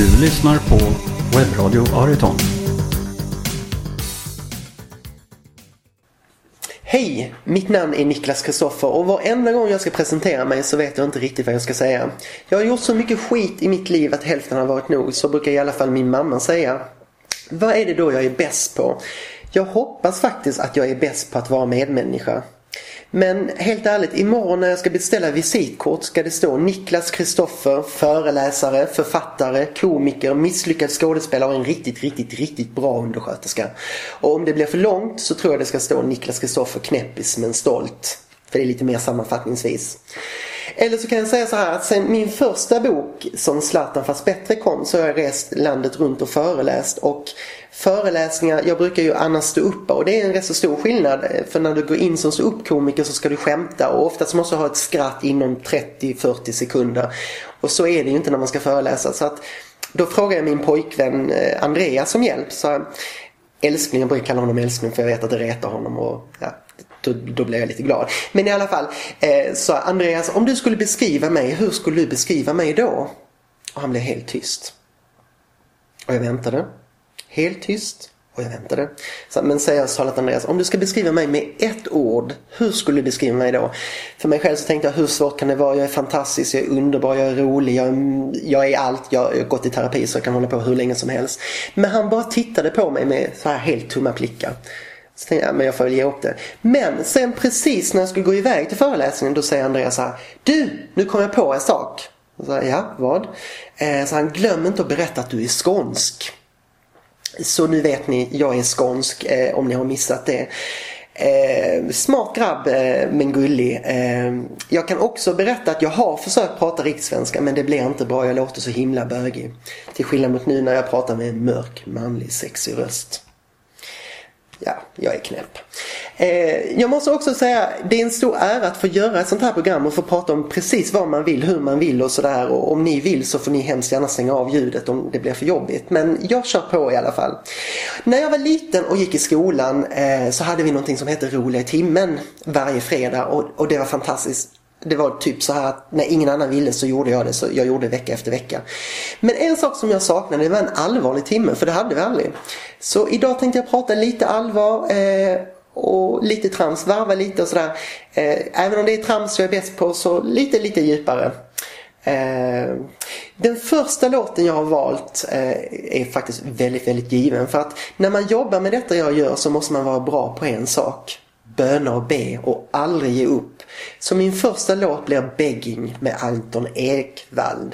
Du lyssnar på Webbradio Ariton. Hej, mitt namn är Niklas Kristoffer och varenda gång jag ska presentera mig så vet jag inte riktigt vad jag ska säga. Jag har gjort så mycket skit i mitt liv att hälften har varit nog, så brukar i alla fall min mamma säga. Vad är det då jag är bäst på? Jag hoppas faktiskt att jag är bäst på att vara medmänniska. Men helt ärligt, imorgon när jag ska beställa visitkort ska det stå Niklas Kristoffer, föreläsare, författare, komiker, misslyckad skådespelare och en riktigt bra undersköterska. Och om det blir för långt så tror jag det ska stå Niklas Kristoffer, knäppis men stolt. För det är lite mer sammanfattningsvis. Eller så kan jag säga så här att sen min första bok som Zlatan fast bättre kom så har jag rest landet runt och föreläst. Och föreläsningar, jag brukar ju annars stå upp och det är en rätt så stor skillnad. För när du går in som stå upp komiker så ska du skämta och oftast måste du ha ett skratt inom 30-40 sekunder. Och så är det ju inte när man ska föreläsa. Så att då frågar jag min pojkvän Andreas som hjälp. Så älskling, jag brukar kalla honom älskling för jag vet att det retar honom och ja. Då blev jag lite glad. Men i alla fall, så Andreas, om du skulle beskriva mig, hur skulle du beskriva mig då? Och han blev helt tyst. Och jag väntade. Helt tyst. Och jag väntade. Så, men säger så att Andreas, om du ska beskriva mig med ett ord, hur skulle du beskriva mig då? För mig själv så tänkte jag, hur svårt kan det vara? Jag är fantastisk, jag är underbar, jag är rolig, jag är allt. Jag har gått i terapi så jag kan hålla på hur länge som helst. Men han bara tittade på mig med så här helt tumma blickar. Så tänkte jag, men jag får väl ge upp det. Men sen precis när jag skulle gå iväg till föreläsningen då säger Andreas så här: du, nu kommer jag på en sak. Och så här, ja, vad? Så han, glöm inte att berätta att du är skånsk. Så nu vet ni, jag är skånsk om ni har missat det. Smart grabb men gullig. Jag kan också berätta att jag har försökt prata rikssvenska men det blir inte bra, jag låter så himla bögig. Till skillnad mot nu när jag pratar med en mörk, manlig, sexig röst. Ja, jag är knäpp. Jag måste också säga, det är en stor ära att få göra ett sånt här program och få prata om precis vad man vill, hur man vill och sådär. Och om ni vill så får ni hemskt gärna stänga av ljudet om det blir för jobbigt. Men jag kör på i alla fall. När jag var liten och gick i skolan så hade vi någonting som hette Roliga timmen varje fredag och det var fantastiskt. Det var typ så här att när ingen annan ville så gjorde jag det, så jag gjorde vecka efter vecka. Men en sak som jag saknade, det var en allvarlig timme, för det hade vi aldrig. Så idag tänkte jag prata lite allvar och lite trams, varva lite och sådär. Även om det är trams jag är bäst på, så lite djupare. Den första låten jag har valt är faktiskt väldigt given. För att när man jobbar med detta jag gör så måste man vara bra på en sak: böna och be och aldrig ge upp. Så min första låt blir Begging med Anton Ekvall.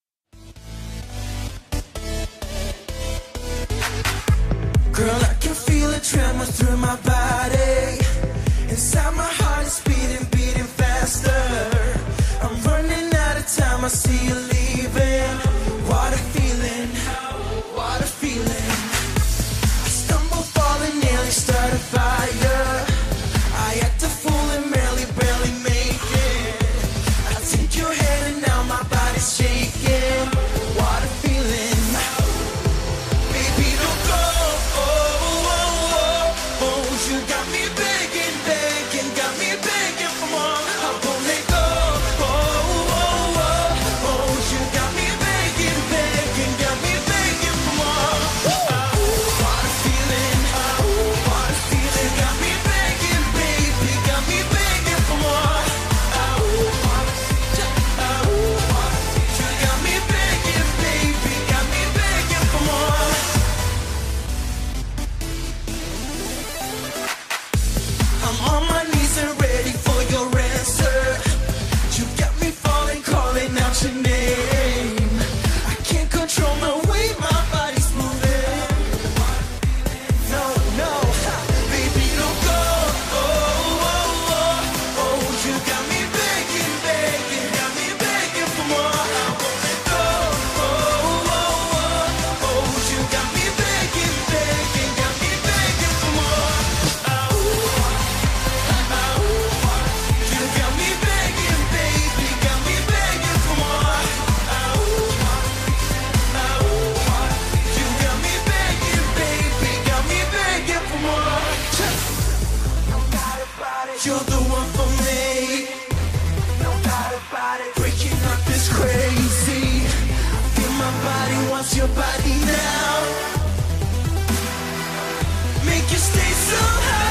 Girl, I can feel a tremor through my body. Inside my heart is beating faster. I'm running out of time, I see you leaving. What a feeling, what a feeling. I stumble, fall and nearly start a fire. I act a fool and barely make it. I take your hand and now my body's shaking. What a feeling. Baby, don't go. You got me begging, got me begging for more. I won't let go. You got me begging, got me begging for more. What a feeling, what a feeling. Got me begging, baby, got me begging for more. You got me begging, baby, got me begging for more. I'm on my knees and ready for your answer. You got me falling, calling out your name. I can't control the way my body's moving. No, baby, don't go. You got me begging, got me begging for more. I won't let go. You got me begging, got me begging for more. You got me begging, baby, got me begging for more. You got me begging, baby, got me begging for more. You're the one for me. Breaking up is crazy. I feel my body bounce your body now. Make you stay so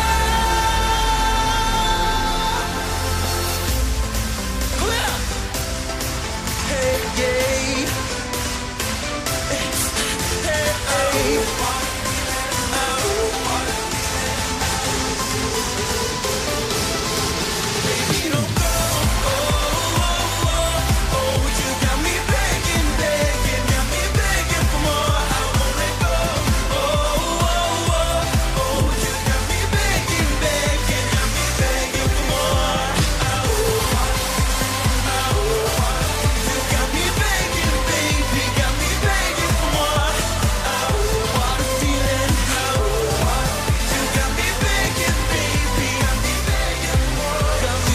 high. Clear. Hey, yeah. Hey, hey. Baby, don't go. You got me begging, begging, got me begging for more. I won't let go. You got me begging, begging, got me begging for more. You got me begging, baby, got me begging for more. What a feeling. You got me begging, baby, got me begging for more. Got me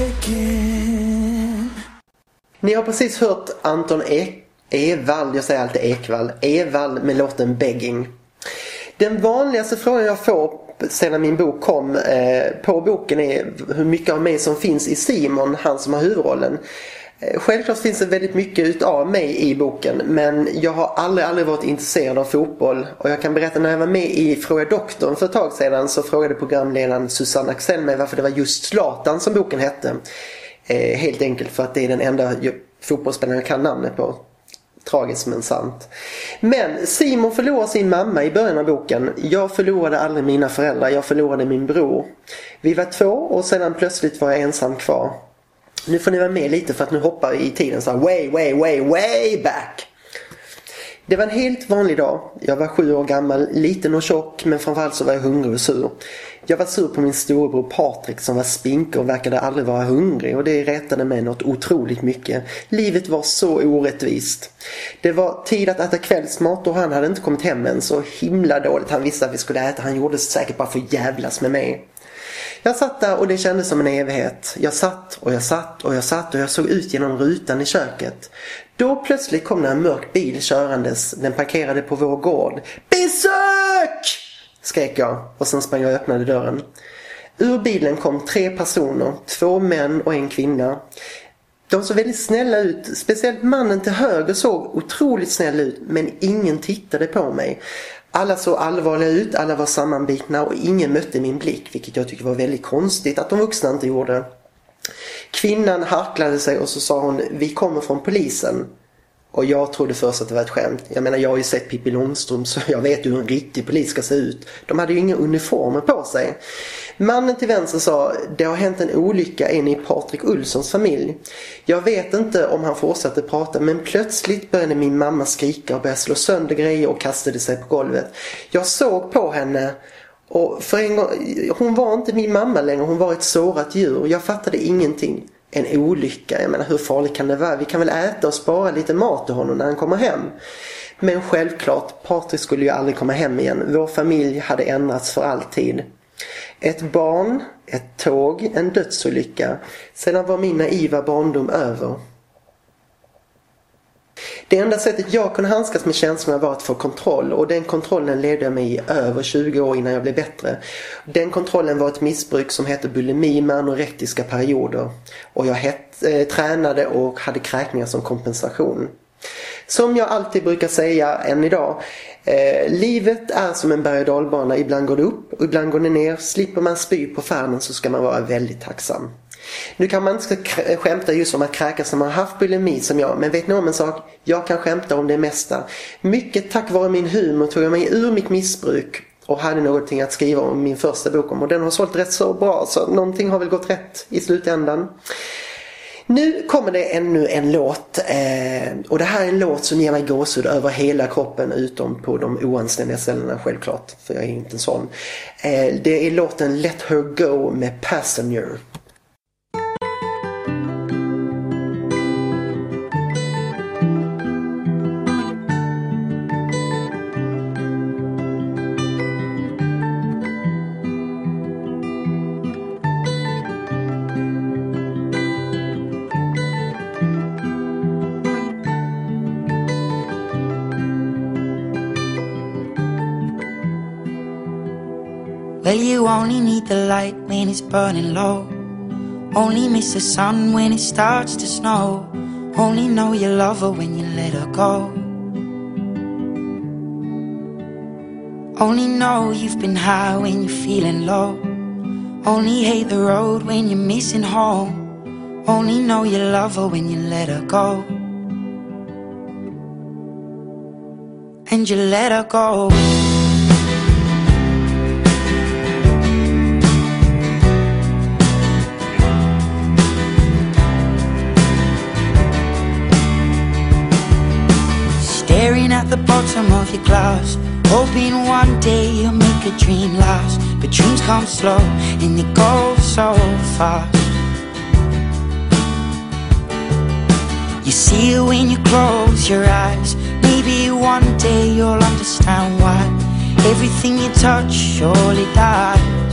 begging. Ni har precis hört Anton Ewald, jag säger alltid Ewald med låten Begging. Den vanligaste frågan jag får sedan min bok kom på boken är hur mycket av mig som finns i Simon, han som har huvudrollen. Självklart finns det väldigt mycket utav mig i boken, men jag har aldrig varit intresserad av fotboll. Och jag kan berätta, när jag var med i Fråga Doktorn för ett tag sedan, så frågade programledaren Susanne Axel mig varför det var just Zlatan som boken hette. Helt enkelt för att det är den enda fotbollsspelaren jag kan namnet på. Tragiskt men sant. Men Simon förlorade sin mamma i början av boken. Jag förlorade aldrig mina föräldrar, jag förlorade min bror. Vi var 2 och sedan plötsligt var jag ensam kvar. Nu får ni vara med lite för att nu hoppar vi i tiden så här way back. Det var en helt vanlig dag. Jag var 7 år gammal, liten och tjock, men framförallt så var jag hungrig och sur. Jag var sur på min storebror Patrik som var spink och verkade aldrig vara hungrig, och det retade mig något otroligt mycket. Livet var så orättvist. Det var tid att äta kvällsmat och han hade inte kommit hem än, så himla dåligt. Han visste att vi skulle äta, han gjorde det säkert bara för att jävlas med mig. Jag satt där och det kändes som en evighet. Jag satt och jag såg ut genom rutan i köket. Då plötsligt kom det en mörk bil körandes. Den parkerade på vår gård. Besök! Skrek jag och sen sprang jag och öppnade dörren. Ur bilen kom 3 personer, 2 män och en kvinna. De såg väldigt snälla ut, speciellt mannen till höger såg otroligt snäll ut, men ingen tittade på mig. Alla såg allvarliga ut, alla var sammanbitna och ingen mötte min blick, vilket jag tycker var väldigt konstigt att de vuxna inte gjorde. Kvinnan harklade sig och så sa hon: vi kommer från polisen. Och jag trodde först att det var ett skämt. Jag menar, jag har ju sett Pippi Långstrump, så jag vet hur en riktig polis ska se ut. De hade ju inga uniformer på sig. Mannen till vänster sa: det har hänt en olycka in i Patrik Ulssons familj. Jag vet inte om han fortsatte prata, men plötsligt började min mamma skrika och började slå sönder grejer och kastade sig på golvet. Jag såg på henne och för en gång, hon var inte min mamma längre, hon var ett sårat djur. Jag fattade ingenting. En olycka, jag menar, hur farligt kan det vara? Vi kan väl äta och spara lite mat till honom när han kommer hem. Men självklart, Patrik skulle ju aldrig komma hem igen. Vår familj hade ändrats för alltid. Ett barn, ett tåg, en dödsolycka. Sedan var min naiva barndom över. Det enda sättet jag kunde handskas med känslorna var att få kontroll, och den kontrollen ledde jag mig i över 20 år innan jag blev bättre. Den kontrollen var ett missbruk som hette bulimi med anorektiska perioder, och jag tränade och hade kräkningar som kompensation. Som jag alltid brukar säga än idag, livet är som en berg- och dalbana. Ibland går det upp och ibland går det ner. Slipper man spy på färden så ska man vara väldigt tacksam. Nu kan man inte skämta just om att kräkas när man har haft bulimi som jag, men vet ni om en sak? Jag kan skämta om det mesta. Mycket tack vare min humor tog jag mig ur mitt missbruk och hade någonting att skriva om min första bok om, och den har sålt rätt så bra, så någonting har väl gått rätt i slutändan. Nu kommer det ännu en låt, och det här är en låt som ger mig gåshud över hela kroppen utom på de oanständiga ställena, självklart, för jag är inte en sån. Det är låten Let Her Go med Passenger. Well, you only need the light when it's burning low. Only miss the sun when it starts to snow. Only know you love her when you let her go. Only know you've been high when you're feeling low. Only hate the road when you're missing home. Only know you love her when you let her go. And you let her go. Staring at the bottom of your glass, hoping one day you'll make a dream last. But dreams come slow and they go so fast. You see it when you close your eyes. Maybe one day you'll understand why everything you touch surely dies.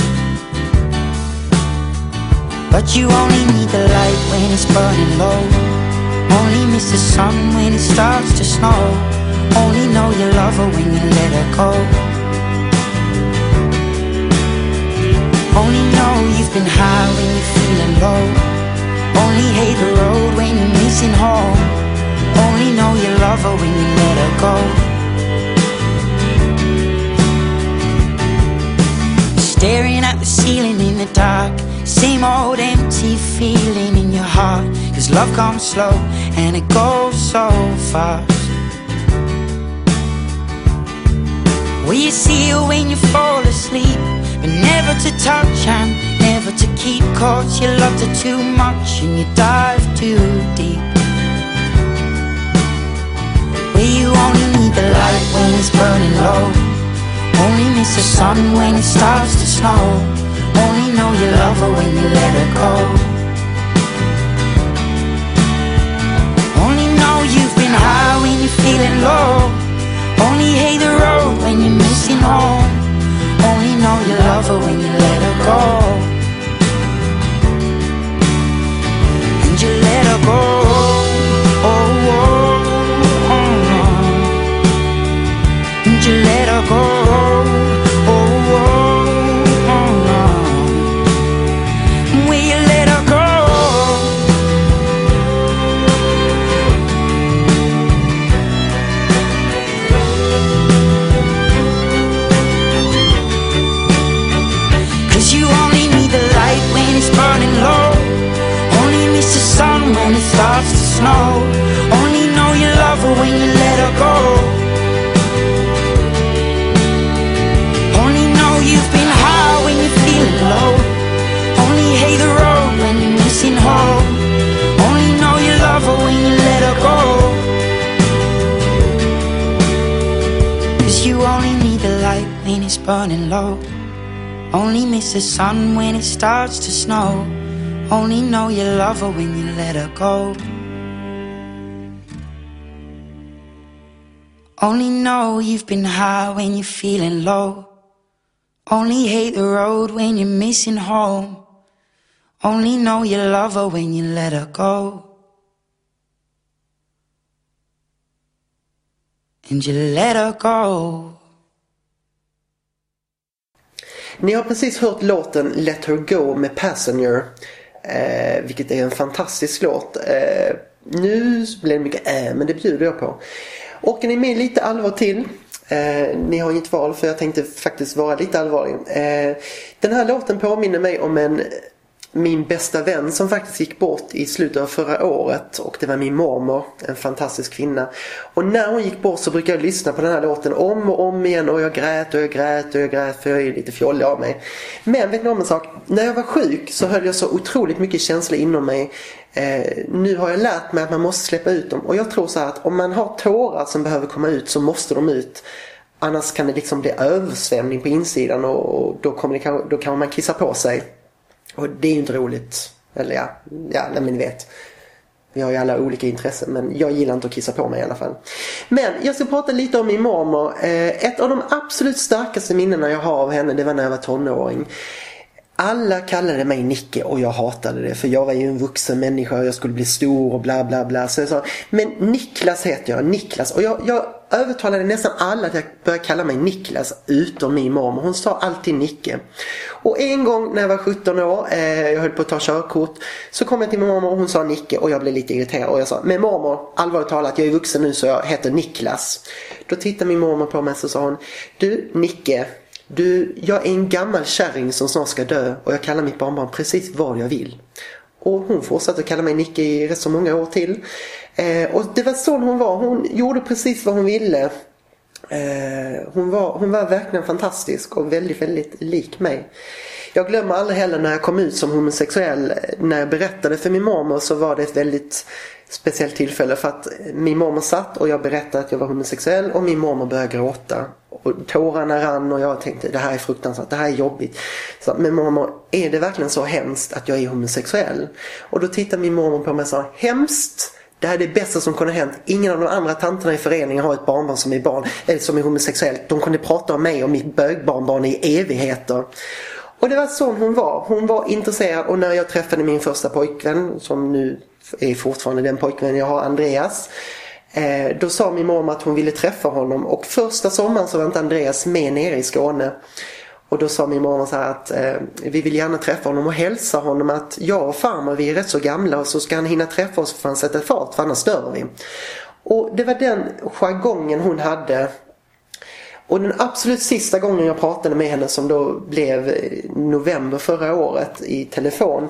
But you only need the light when it's burning low. Only miss the sun when it starts to snow. Only know you love her when you let her go. Only know you've been high when you're feeling low. Only hate the road when you're missing home. Only know you love her when you let her go. Staring at the ceiling in the dark, same old empty feeling in your heart. Cause love comes slow and it goes so fast. Well, you see it when you fall asleep, but never to touch and never to keep. Cause you loved her too much and you dive too deep. Well, you only need the light when it's burning low. Only miss the sun when it starts to snow. Only know you love her when you let her go. Only know you've been high when you're feeling low. Only hate the road when you're missing home. Only know you love her when you let her go. And you let her go. Oh, oh, oh, oh. And you let her go. Oh, oh, oh, oh. Will you let her go? You only need the light when it's burning low. Only miss the sun when it starts to snow. Only know you love her when you let her go. Only know you've been high when you're feeling low. Only hate the road when you're missing home. Only know you love her when you let her go. Cause you only need the light when it's burning low. Only miss the sun when it starts to snow. Only know you love her when you let her go. Only know you've been high when you're feeling low. Only hate the road when you're missing home. Only know you love her when you let her go. And you let her go. Ni har precis hört låten Let Her Go med Passenger, vilket är en fantastisk låt. Nu blir det mycket men det bjuder jag på. Och ni med lite allvar till. Ni har inget val för jag tänkte faktiskt vara lite allvarlig. Den här låten påminner mig om min bästa vän som faktiskt gick bort i slutet av förra året, och det var min mormor, en fantastisk kvinna. Och när hon gick bort så brukade jag lyssna på den här låten om och om igen, och jag grät och jag grät och jag grät, för jag är lite fjollig av mig. Men vet ni om en sak? När jag var sjuk så höll jag så otroligt mycket känslor inom mig. Nu har jag lärt mig att man måste släppa ut dem, och jag tror så här att om man har tårar som behöver komma ut så måste de ut. Annars kan det liksom bli översvämning på insidan, och då kan man kissa på sig. Och det är ju inte roligt. Eller ja, men ni vet. Vi har ju alla olika intressen, men jag gillar inte att kissa på mig i alla fall. Men jag ska prata lite om min mormor. Ett av de absolut starkaste minnena jag har av henne, det var när jag var tonåring. Alla kallade mig Nicke och jag hatade det, för jag var ju en vuxen människa och jag skulle bli stor och bla bla bla. Så jag sa, men Niklas heter jag, Niklas. Och jag övertalade nästan alla att jag började kalla mig Niklas utom min mormor. Hon sa alltid Nicke. Och en gång när jag var 17 år, jag höll på att ta körkort, så kom jag till min mormor och hon sa Nicke och jag blev lite irriterad. Och jag sa, men mormor, allvarligt talat, jag är vuxen nu så jag heter Niklas. Då tittade min mormor på mig och sa hon, du Nicke, jag är en gammal kärring som snart ska dö och jag kallar mitt barnbarn precis vad jag vill. Och hon fortsatte att kalla mig Nicke i rätt så många år till. Och det var så hon var. Hon gjorde precis vad hon ville. Hon var verkligen fantastisk och väldigt, väldigt lik mig. Jag glömmer aldrig heller när jag kom ut som homosexuell. När jag berättade för min mormor så var det ett väldigt speciellt tillfälle. För att min mormor satt och jag berättade att jag var homosexuell och min mormor började gråta. Och tårarna rann och jag tänkte det här är fruktansvärt, det här är jobbigt. Så, men mormor, är det verkligen så hemskt att jag är homosexuell? Och då tittade min mormor på mig och sa, hemskt? Det här är det bästa som kunde ha hänt. Ingen av de andra tanterna i föreningen har ett barnbarn som är barn eller som är homosexuellt. De kunde prata om mig och mitt bögbarnbarn i evigheter. Och det var så hon var. Hon var intresserad och när jag träffade min första pojkvän, som nu är fortfarande den pojkvän jag har, Andreas, då sa min mamma att hon ville träffa honom. Och första sommaren så var inte Andreas med nere i Skåne. Och då sa min mamma så här att vi vill gärna träffa honom och hälsa honom att jag och farmor, vi är rätt så gamla och så ska han hinna träffa oss för han sätter fart, för annars dör vi. Och det var den jargongen hon hade. Och den absolut sista gången jag pratade med henne, som då blev november förra året i telefon,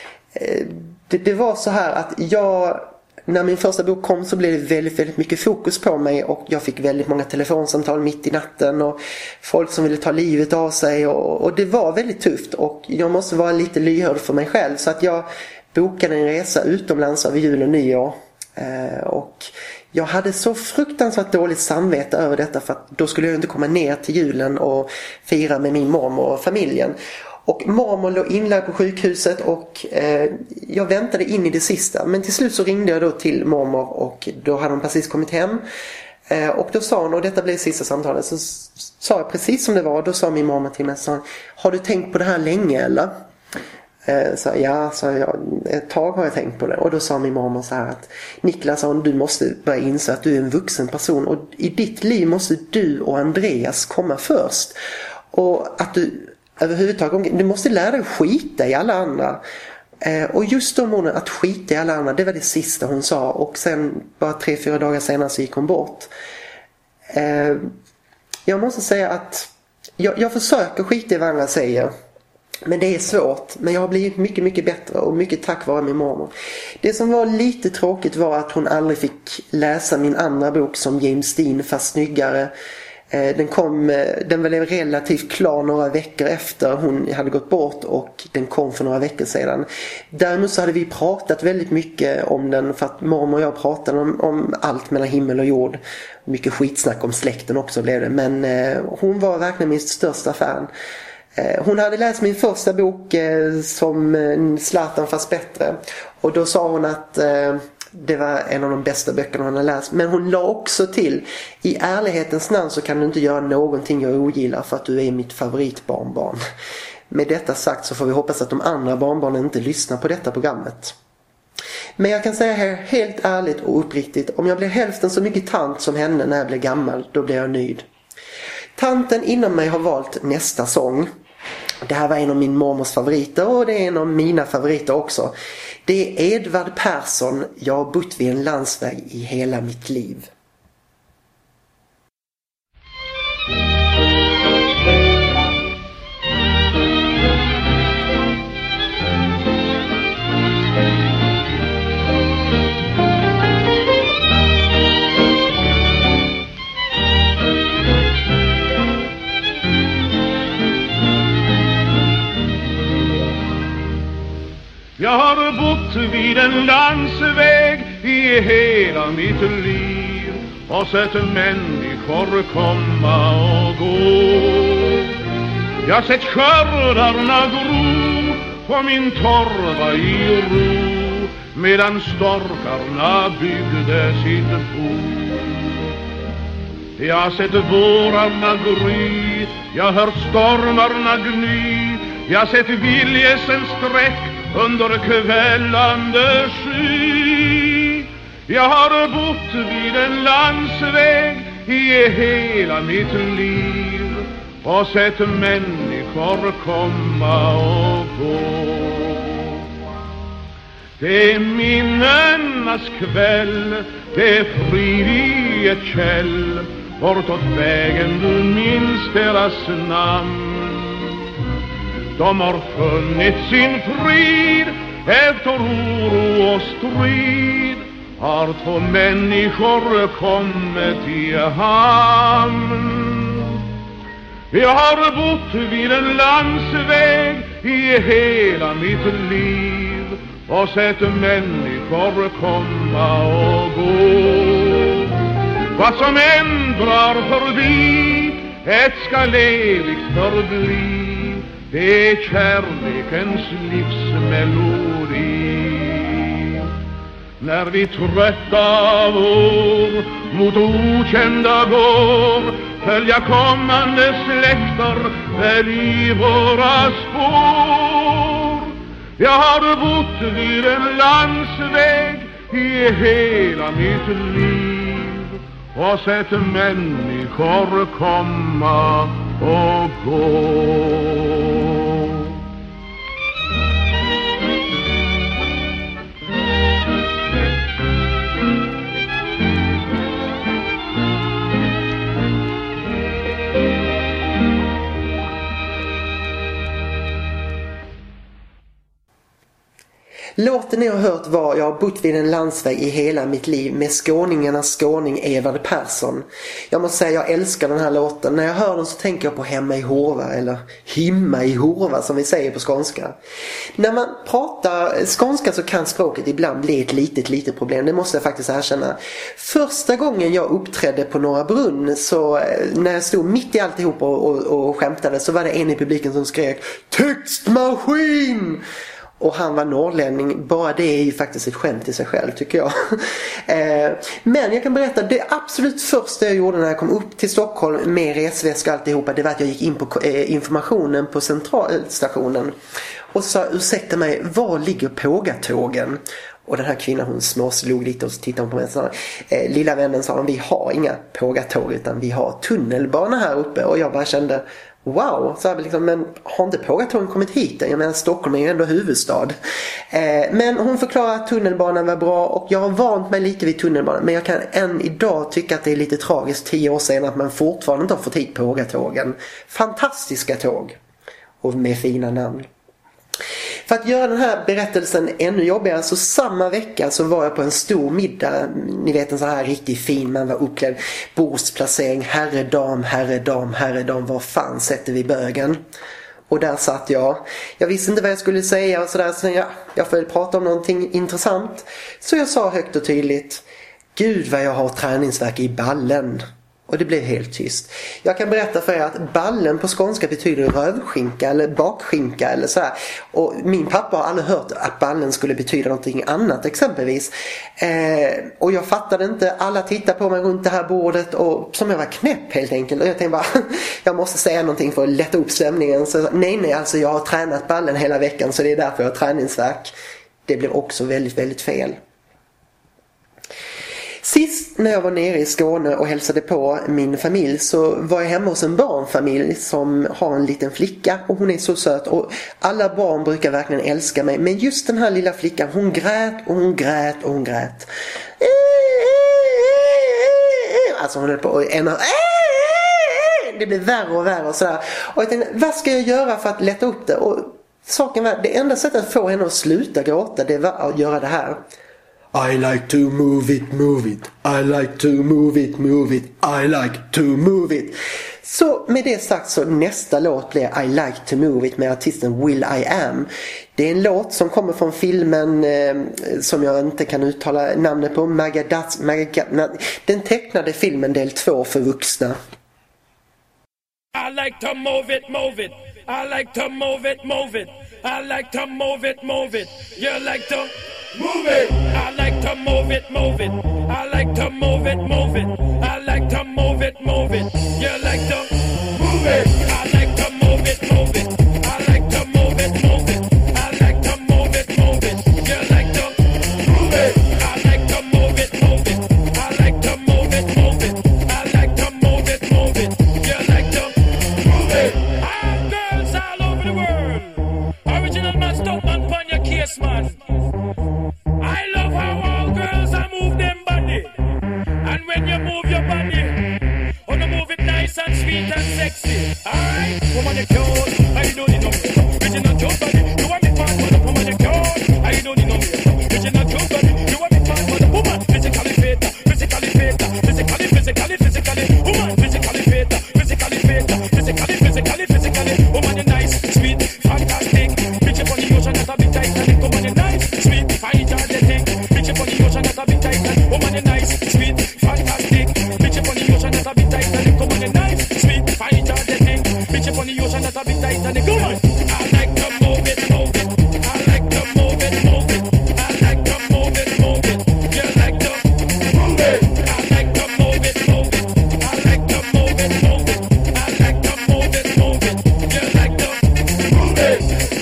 det var så här att när min första bok kom så blev det väldigt, väldigt mycket fokus på mig och jag fick väldigt många telefonsamtal mitt i natten och folk som ville ta livet av sig och det var väldigt tufft och jag måste vara lite lyhörd för mig själv, så att jag bokade en resa utomlands över jul och nyår och jag hade så fruktansvärt dåligt samvete över detta, för att då skulle jag inte komma ner till julen och fira med min mormor och familjen. Och mormor låg inlagd på sjukhuset och jag väntade in i det sista. Men till slut så ringde jag då till mormor och då hade hon precis kommit hem. Och då sa hon, och detta blev sista samtalet, så sa jag precis som det var. Då sa min mormor till mig, sa, har du tänkt på det här länge eller? Så ja, sa jag, ett tag har jag tänkt på det. Och då sa min mormor så här att Niklas, sa hon, du måste börja inse att du är en vuxen person. Och i ditt liv måste du och Andreas komma först. Och att du överhuvudtaget, du måste lära dig skita i alla andra. Och just de orden, att skita i alla andra, det var det sista hon sa. Och sen bara 3-4 dagar senare så gick hon bort. Jag måste säga att jag försöker skita i vad andra säger. Men det är svårt. Men jag har blivit mycket, mycket bättre. Och mycket tack vare min mormor. Det som var lite tråkigt var att hon aldrig fick läsa min andra bok som James Dean, fast snyggare. Den blev relativt klar några veckor efter hon hade gått bort och den kom för några veckor sedan. Däremot så hade vi pratat väldigt mycket om den, för att mormor och jag pratade om allt mellan himmel och jord. Mycket skitsnack om släkten också blev det, men hon var verkligen min största fan. Hon hade läst min första bok som Zlatan fast bättre, och då sa hon att det var en av de bästa böckerna hon har läst. Men hon la också till, i ärlighetens namn så kan du inte göra någonting jag ogillar för att du är mitt favoritbarnbarn. Med detta sagt så får vi hoppas att de andra barnbarnen inte lyssnar på detta programmet. Men jag kan säga här helt ärligt och uppriktigt, om jag blir hälften så mycket tant som henne när jag blir gammal, då blir jag nöjd. Tanten inom mig har valt nästa sång. Det här var en av min mormors favoriter och det är en av mina favoriter också. Det är Edvard Persson, jag har bott vid en landsväg i hela mitt liv. Jag har bott vid en landsväg i hela mitt liv och sett människor komma och gå. Jag har sett skördarna gro på min torva i ro medan storkarna byggde sitt bo. Jag har sett vårarna gry, jag har hört stormarna gny, jag har sett viljesen sträck under kvällande sky. Jag har bott vid en landsväg i hela mitt liv och sett människor komma och gå. Det är minnenas kväll, det är frid i ett käll, bortåt vägen du minns deras namn. De har funnit sin frid efter oro och strid, har två människor kommit i hamn. Jag har bott vid en landsväg i hela mitt liv och sett människor komma och gå. Vad som än drar förbi, ett ska evigt förbli. Det är kärlekens livsmelodi. När vi trötta vår mot okända går, följa kommande släkter väl i våra spår. Jag har bott vid en landsväg i hela mitt liv och sett människor komma och gå. Låten ni har hört var Jag har bott vid en landsväg i hela mitt liv med skåningarnas skåning Evard Persson. Jag måste säga jag älskar den här låten. När jag hör den så tänker jag på hemma i Horva, eller himma i Horva som vi säger på skånska. När man pratar skånska så kan språket ibland bli ett litet problem. Det måste jag faktiskt erkänna. Första gången jag uppträdde på Norra Brunn, så när jag stod mitt i alltihop och skämtade, så var det en i publiken som skrek textmaskin! Och han var norrlänning. Bara det är ju faktiskt ett skämt i sig själv, tycker jag. Men jag kan berätta, det absolut första jag gjorde när jag kom upp till Stockholm med resväska och alltihopa, det var att jag gick in på informationen på centralstationen och sa, ursäkta mig, var ligger Pågatågen? Och den här kvinnan, hon småslog lite och så tittade hon på mig och sa, lilla vännen, sa hon, vi har inga Pågatåg utan vi har tunnelbana här uppe. Och jag bara kände, wow, så här liksom, men har inte Pågatågen kommit hit? Jag menar, Stockholm är ju ändå huvudstad. Men hon förklarade att tunnelbanan var bra och jag har vant mig lite vid tunnelbanan. Men jag kan än idag tycka att det är lite tragiskt 10 år sedan att man fortfarande inte har fått hit Pågatågen. Fantastiska tåg och med fina namn. För att göra den här berättelsen ännu jobbigare, så samma vecka så var jag på en stor middag. Ni vet, en så här riktigt fin, man var uppklädd, bordsplacering, herredam, var fan sätter vi bögen? Och där satt jag. Jag visste inte vad jag skulle säga och sådär, så jag får prata om någonting intressant. Så jag sa högt och tydligt, Gud vad jag har träningsvärk i ballen. Och det blev helt tyst. Jag kan berätta för er att ballen på skånska betyder rövskinka eller bakskinka eller sådär. Och min pappa har aldrig hört att ballen skulle betyda någonting annat exempelvis. Och jag fattade inte. Alla tittade på mig runt det här bordet och som jag var knäpp helt enkelt. Och jag tänkte bara, jag måste säga någonting för att lätta upp stämningen. Så nej, alltså jag har tränat ballen hela veckan så det är därför jag har träningsvärk. Det blev också väldigt, väldigt fel. Sist när jag var nere i Skåne och hälsade på min familj så var jag hemma hos en barnfamilj som har en liten flicka och hon är så söt och alla barn brukar verkligen älska mig, men just den här lilla flickan, hon grät. Alltså hon höll på och det blev värre och värre och sådär. Och jag tänkte, vad ska jag göra för att lätta upp det? Och saken var, det enda sättet att få henne att sluta gråta, det var att göra det här. I like to move it. I like to move it. I like to move it. Så med det sagt så nästa låt blir I like to move it med artisten Will I Am. Det är en låt som kommer från filmen som jag inte kan uttala namnet på. Den tecknade filmen del 2 för vuxna. I like to move it. I like to move it. I like to move it. You like to move it. I like to move it. I like to move it. I like to move it. You like to move it. I like to move it. I like to move it. I like to move it. You like to move it. I like to move it. I like to move it. I like to a stuntman on your case, man. I love how all girls are move them body. And when you move your body, oh, you move it nice and sweet and sexy. Alright, woman, you're cute. I don't need no more. Original cute body. You want me fast, mother, woman, you're cute. I don't need no more. Original cute body. You want me fast, mother, woman. Physically fit, physically fit, physically. Woman, physically fit, physically fit, physically. Woman, you're nice, sweet, fantastic. Bitch up on the ocean, that's a bit Titanic. Woman, you're nice, sweet, energetic. Bitch up on the ocean, that's a bit Titanic. Woman, you're nice, sweet, fantastic. Bitch up on the ocean, that's a bit Titanic. Woman, you're nice, sweet, energetic. Bitch up on the ocean, that's a bit Titanic. Go on. I like to move it, move it. I like to move it, move it. I like to move it, move it. You like to move it. I like to move it, move it. I like to move it, move it. I like to move it, move it. You like to move it.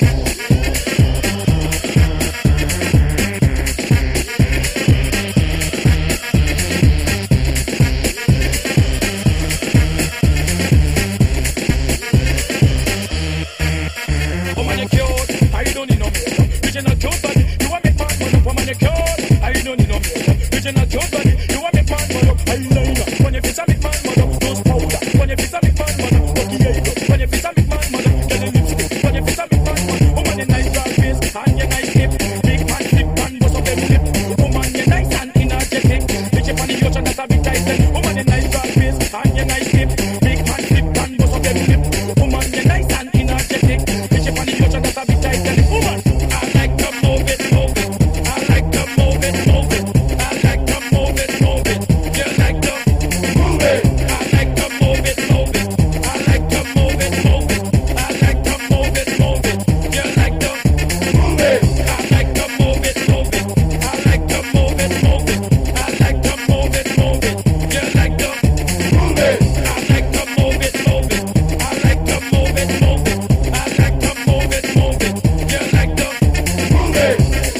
Woman, you're cute. I don't need no more. Original cute body. You want me part one up. Woman, you're cute. I don't need no more. Original cute body. You want me part one up. Eyeliner. When you fix a big man, mother, nose powder. When you fix a big man, mother, lucky eyebrow. When you fix a big man, mother, get a lipstick. When you fix a big man, mother, woman, you nice broad face and you nice hip. Big man slip and bust up them lip. Woman, you nice and energetic. Bitch up on the ocean, that's a big title. Woman, you nice broad face and you nice hip. Big man slip and bust up them lip. Woman, you nice and energetic. Bitch up on the ocean, that's a big title. Woman, I like to move it, move it. I like to move it, move it. I like to move it, move it. You like to move it. I like to move it, move it. I like to move it, move it. I like to move it, move it. You like to move it. I like to move it, move it. I like to move it, move it. I like to move it, move it. You like to move it. I like to move it, move it. I like to move it, move it. I like to move it, move it. You like to move it.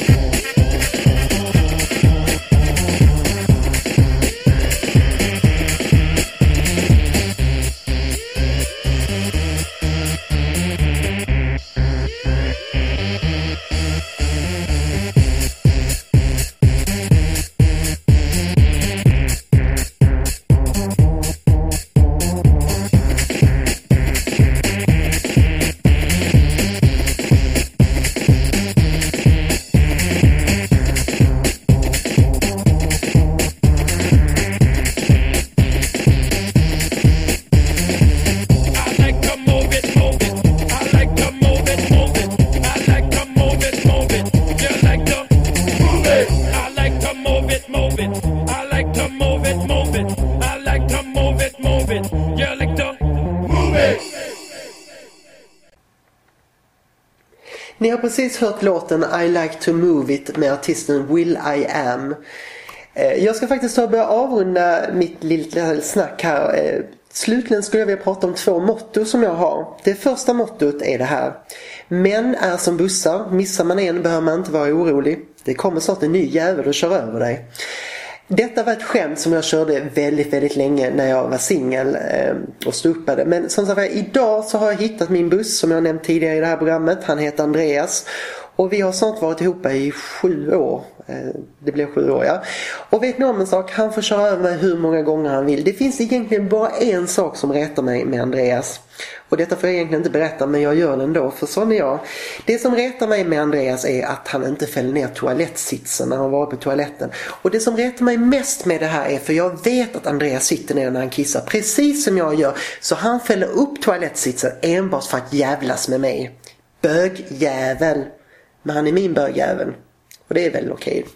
Ni har precis hört låten I Like to Move It med artisten Will I Am. Jag ska faktiskt börja avrunda mitt lilla snack här. Slutligen skulle jag vilja prata om 2 motto som jag har. Det första mottot är det här: män är som bussar, missar man en behöver man inte vara orolig. Det kommer snart en ny jävel och kör över dig. Detta var ett skämt som jag körde väldigt, väldigt länge när jag var singel och stupade. Men som sagt, idag så har jag hittat min buss som jag nämnt tidigare i det här programmet. Han heter Andreas. Och vi har snart varit ihop i 7 år. Det blev 7 år, ja. Och vet ni om en sak? Han får köra över mig hur många gånger han vill. Det finns egentligen bara en sak som retar mig med Andreas. Och detta får jag egentligen inte berätta, men jag gör det ändå, för sån är jag. Det som retar mig med Andreas är att han inte fäller ner toalettsitsen när han var på toaletten. Och det som retar mig mest med det här är, för jag vet att Andreas sitter ner när han kissar, precis som jag gör. Så han fäller upp toalettsitsen enbart för att jävlas med mig. Bögjävel. Men han är min bögjävel. Och det är väl okej.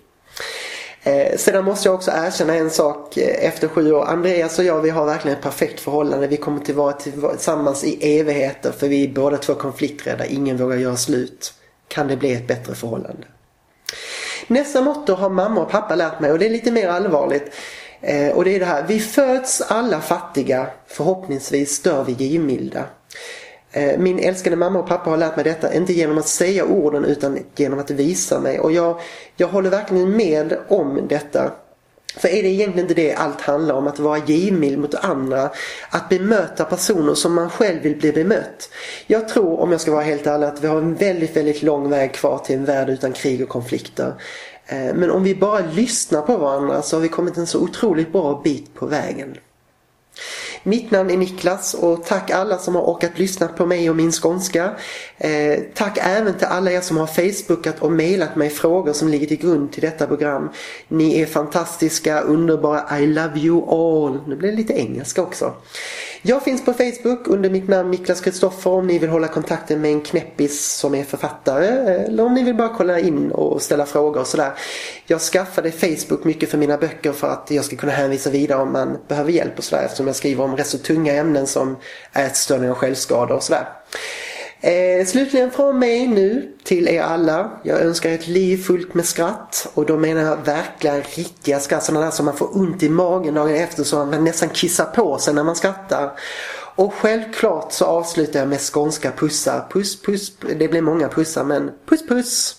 Sedan måste jag också erkänna en sak efter 7 år. Andreas och jag, vi har verkligen ett perfekt förhållande. Vi kommer att vara tillsammans i evigheter. För vi är båda 2 konflikträdda. Ingen vågar göra slut. Kan det bli ett bättre förhållande? Nästa motto har mamma och pappa lärt mig. Och det är lite mer allvarligt. Och det är det här: vi föds alla fattiga. Förhoppningsvis dör vi givmilda. Min älskade mamma och pappa har lärt mig detta, inte genom att säga orden utan genom att visa mig. Och jag håller verkligen med om detta. För är det egentligen inte det allt handlar om, att vara givmild mot andra, att bemöta personer som man själv vill bli bemött? Jag tror, om jag ska vara helt ärlig, att vi har en väldigt, väldigt lång väg kvar till en värld utan krig och konflikter. Men om vi bara lyssnar på varandra så har vi kommit en så otroligt bra bit på vägen. Mitt namn är Niklas och tack alla som har orkat lyssna på mig och min skånska. Tack även till alla er som har facebookat och mejlat mig frågor som ligger till grund till detta program. Ni är fantastiska, underbara, I love you all. Nu blir det lite engelska också. Jag finns på Facebook under mitt namn Niklas Kristoffer om ni vill hålla kontakten med en knäppis som är författare, eller om ni vill bara kolla in och ställa frågor och sådär. Jag skaffade Facebook mycket för mina böcker för att jag ska kunna hänvisa vidare om man behöver hjälp och sådär, eftersom jag skriver om rätt så tunga ämnen som ätstörningar och självskador och sådär. Slutligen från mig nu till er alla. Jag önskar ett liv fullt med skratt. Och då menar jag verkligen riktiga skratt. Sådana där som man får ont i magen dagen efter, så man nästan kissar på sig när man skrattar. Och självklart så avslutar jag med skånska pussar. Puss puss, det blir många pussar, men puss puss.